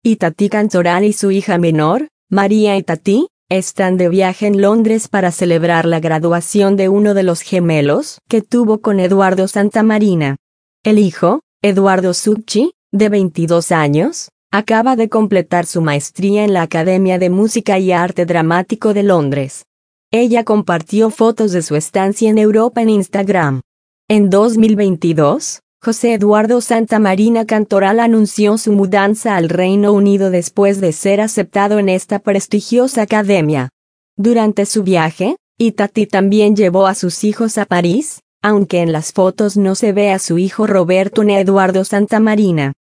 Itatí Cantoral y su hija menor, María Itatí, están de viaje en Londres para celebrar la graduación de uno de los gemelos que tuvo con Eduardo Santamarina. El hijo, Eduardo Succhi, de 22 años, acaba de completar su maestría en la Academia de Música y Arte Dramático de Londres. Ella compartió fotos de su estancia en Europa en Instagram. En 2022, José Eduardo Santamarina Cantoral anunció su mudanza al Reino Unido después de ser aceptado en esta prestigiosa academia. Durante su viaje, Itatí también llevó a sus hijos a París, aunque en las fotos no se ve a su hijo Roberto ni a Eduardo Santamarina.